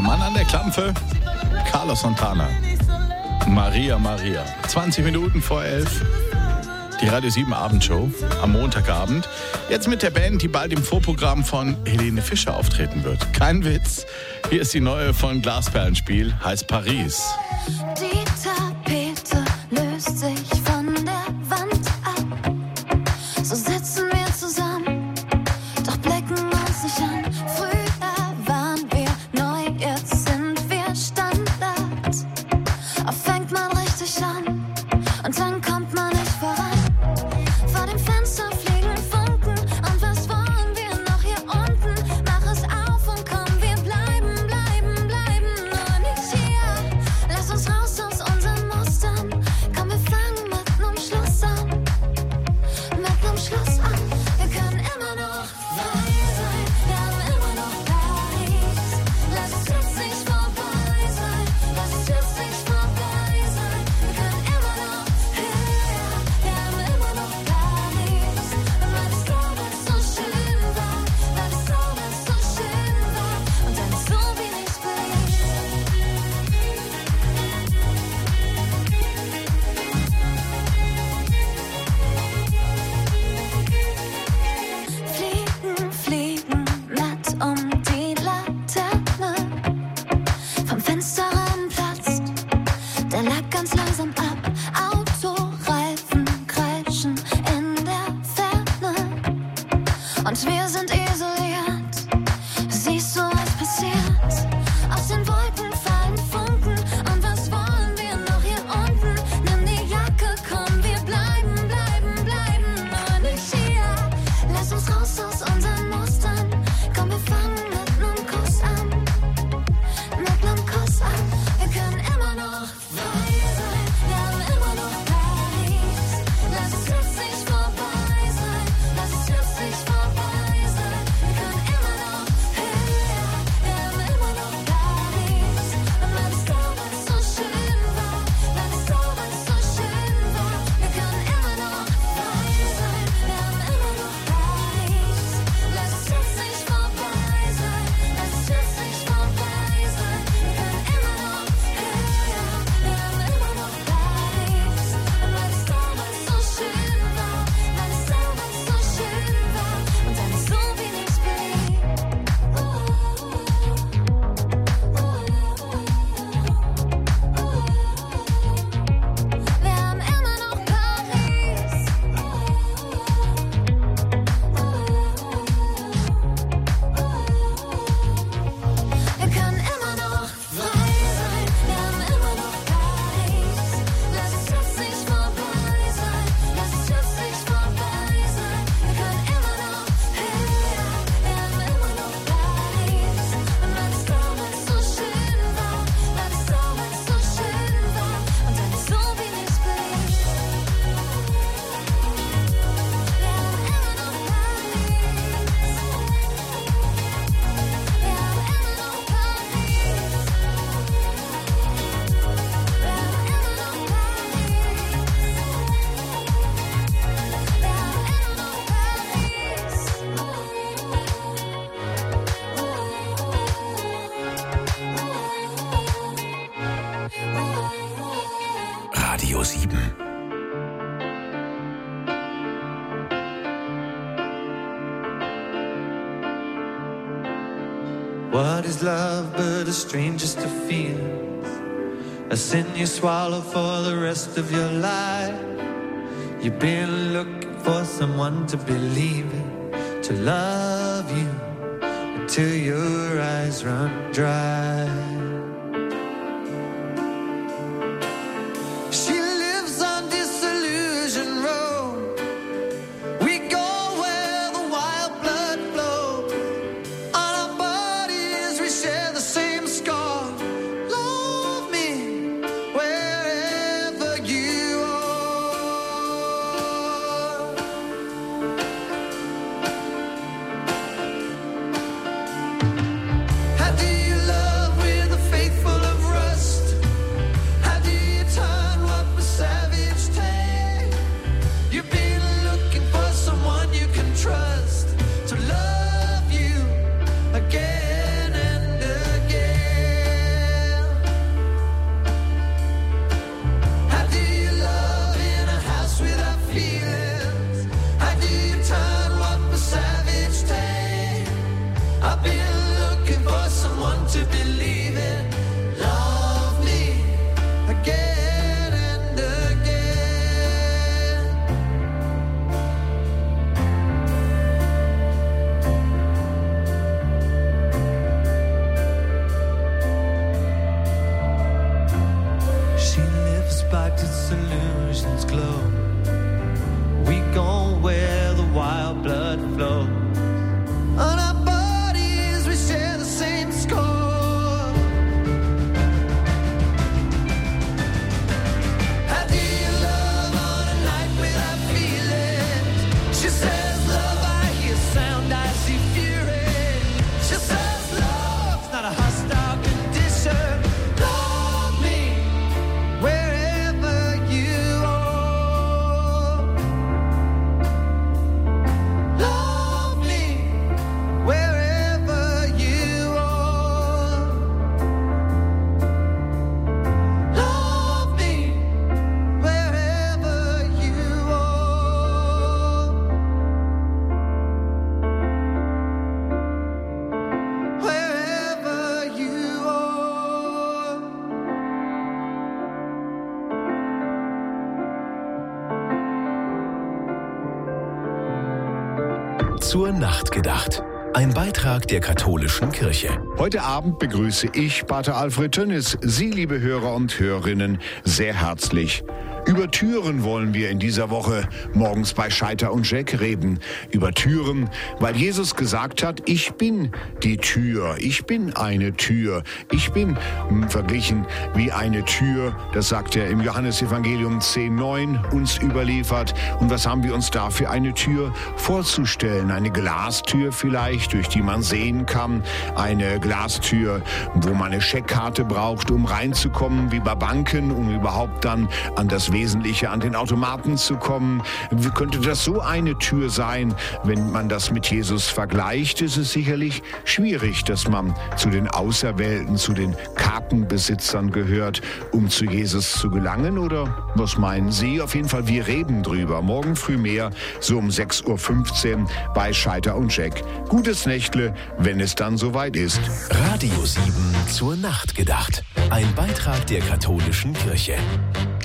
Mann an der Klampfe, Carlos Santana. Maria, Maria. 20 Minuten vor 11. Die Radio 7 Abendshow am Montagabend. Jetzt mit der Band, die bald im Vorprogramm von Helene Fischer auftreten wird. Kein Witz. Hier ist die neue von Glasperlenspiel, heißt Paris. Die Tapete löst sich von der Wand ab. So sitzen wir zusammen, doch blicken uns nicht an. Früher waren wir neu, jetzt sind wir Standard. Oft fängt man richtig an und dann kommt man nicht voran. Vor dem Fenster fliegen Funken und was wollen wir noch hier unten? Mach es auf und komm, wir bleiben nur nicht hier. Lass uns raus aus unseren Mustern. Komm, wir fangen mit nem Schluss an. Mit nem Schluss an. Wir können immer noch frei sein. Wir haben immer noch Paris. Lass es jetzt nicht vorbei sein. Lass es jetzt nicht vorbei sein. Wir können immer noch höher. Wir haben immer noch Paris. Weil es damals so schön war. Weil es damals so schön war. Und dann ist so wenig blieb. Fliegen, fliegen, nett um die Laterne. Vom Fensterrahmen platzt der Lack ganz langsam ab. Autoreifen kreischen in der Ferne. Und wir sind isoliert. Siehst du, was passiert? Aus den Wolken fallen Funken. Und was wollen wir noch hier unten? Nimm die Jacke, komm, wir bleiben nur nicht hier. Lass uns raus aus unseren Mustern. Komm, wir fangen mit nem Kuss an. Mit nem Kuss an. Wir können immer noch frei sein. Wir haben immer noch Paris. Lass es jetzt nicht vorbei sein. Lass es jetzt nicht vorbei sein. Wir können immer noch höher. Wir haben immer noch Paris. Und weil es damals so schön war. Weil es damals so schön war. Wir können immer noch frei sein. Wir haben immer noch Paris. Lass es jetzt nicht vorbei sein. Lass es jetzt nicht vorbei sein. Wir können immer noch höher. Wir haben immer noch Paris. Und weil es damals so schön war. Weil es damals so schön war. Und dann ist so wenig blieb. Wir haben immer noch Paris. Wir können immer noch frei sein. Wir haben immer noch Paris. Lass es jetzt nicht vorbei sein. Lass es jetzt nicht vorbei sein. Wir können immer noch höher. Wir haben immer noch Paris. Und weil es damals so schön war. Weil es damals so schön war. Und dann ist so wenig blieb. Wir haben immer noch Paris. Wir haben immer noch Paris. Wir haben immer noch Radio 7. What is love but a strangest of feelings? A sin you swallow for the rest of your life. You've been looking for someone to believe in, to love you until your eyes run dry. She lives on Disillusion Road. We go where the wild blood flows. On our bodies we share the same scar. Love me wherever you are. How do you love? but its illusions glow. We go where the wild blood flows. On our bodies we share the same score. How do you love on a night without feelings? She says love, I hear sound, I see fury. She says love's not a hostile condition. Love me wherever you are. Love me wherever you are. Love me wherever you are. Wherever you are. Zur Nacht gedacht. Ein Beitrag der katholischen Kirche. Heute Abend begrüße ich Pater Alfred Tönnis, Sie, liebe Hörer und Hörerinnen, sehr herzlich. Über Türen wollen wir in dieser Woche morgens bei Scheiter und Jack reden. Über Türen, weil Jesus gesagt hat, ich bin die Tür, ich bin eine Tür. Ich bin verglichen wie eine Tür, das sagt er im Johannesevangelium 10,9 uns überliefert. Und was haben wir uns da für eine Tür vorzustellen? Eine Glastür vielleicht, durch die man sehen kann. Eine Glastür, wo man eine Scheckkarte braucht, um reinzukommen, wie bei Banken, um überhaupt dann an das Wesentliche, an den Automaten zu kommen. Wie könnte das so eine Tür sein? Wenn man das mit Jesus vergleicht, ist es sicherlich schwierig, dass man zu den Auserwählten, zu den Kartenbesitzern gehört, um zu Jesus zu gelangen. Oder was meinen Sie? Auf jeden Fall, wir reden drüber. Morgen früh mehr, so um 6.15 Uhr bei Scheiter und Jack. Gutes Nächtle, wenn es dann soweit ist. Radio 7 zur Nacht gedacht. Ein Beitrag der katholischen Kirche.